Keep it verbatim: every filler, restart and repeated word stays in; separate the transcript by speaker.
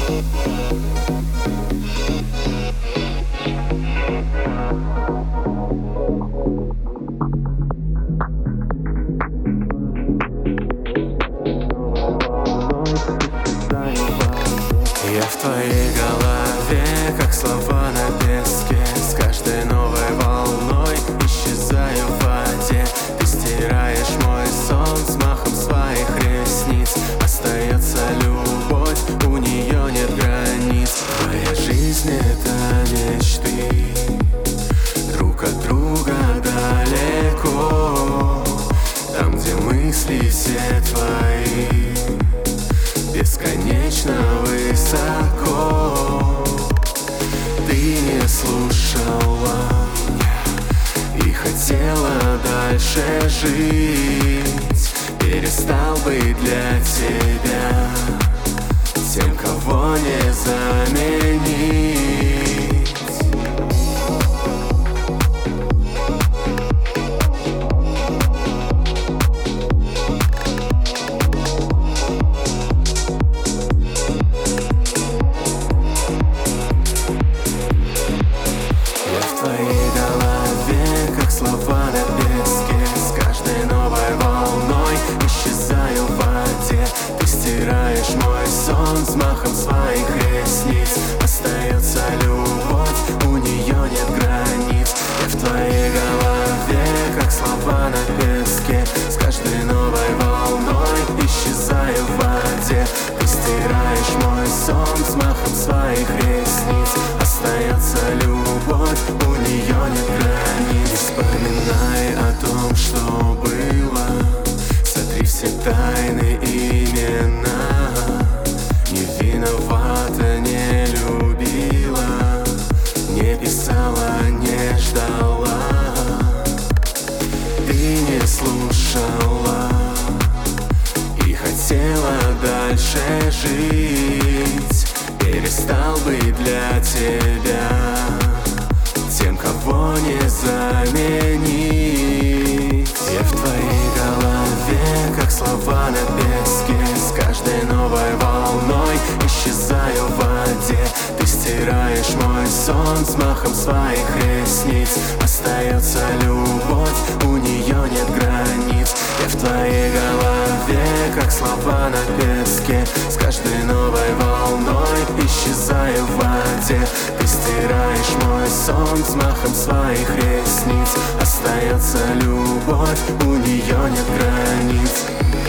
Speaker 1: Я в твоей голове, как слова на песке. С каждой новой волной исчезаю в воде. Ты стираешь мой сон взмахом своих ресниц. Остается любовь, у нее нет границ. Твоя жизнь — это мечты, друг от друга далеко. Там, где мысли все твои, бесконечно высоко. Ты не слушала меня и хотела дальше жить. Перестал быть для тебя тем, кого не заменить. Слова на песке, с каждой новой волной исчезаю в воде. Ты стираешь мой сон взмахом своих ресниц. Остается любовь, у нее нет границ. Я в твоей голове, как слова на песке. С каждой новой волной исчезаю в воде. Ты стираешь мой сон взмахом своих ресниц. Остается любовь, у нее нет границ. Вспоминай о том, что было, сотри все тайны имена. Не виновата, не любила, не писала, не ждала. Ты не слушала и хотела дальше жить. Перестал быть для тебя тем, кого не заменить. Я в твоей голове, как слова на песке. С каждой новой волной исчезаю в воде. Ты стираешь мой сон взмахом своих ресниц. Остается любовь, у нее нет границ. Я в твоей голове, как слова на песке. С каждой новой волной исчезаю в воде. Ты стираешь мой сон взмахом своих ресниц. Остается любовь, у нее нет границ.